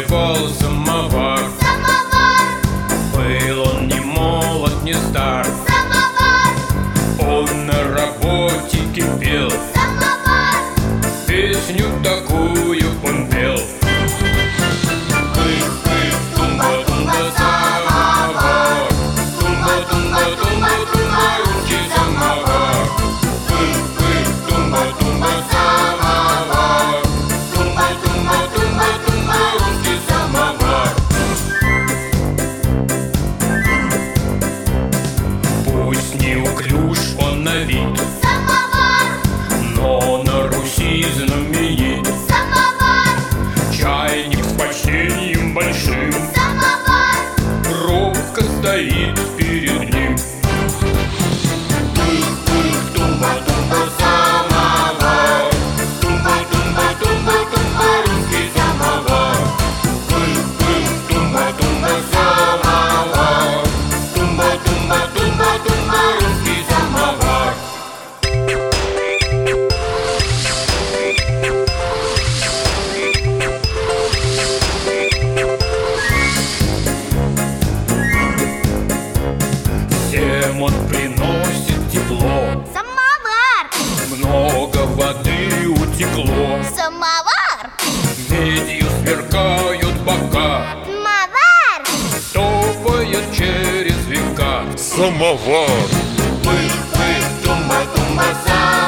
нагревал самовар. Был он не молод, не стар, он на работе кипел. Песню такую он пел: пых-пых, тумба-тумба, самовар, тумба-тумба-тумба-тумба, русский самовар. Пых-пых, тумба-тумба, самовар, тумба-тумба-тумба-тумба, русский самовар. Пусть неуклюж он на вид, но на Руси знаменит. Чайник с почтением большим робко стоит перед ним. Пых-пых, тумба-тумба, самовар, тумба-тумба-тумба-тумба, русский самовар. Пых-пых, тумба-тумба, самовар, тумба-тумба-тумба-тумба, русский самовар. Всем он приносит тепло, Самовар! много воды утекло, Самовар! медью сверкают бока, Самовар! топает через века. Самовар. Пых-пых, тумба-тумба, самовар.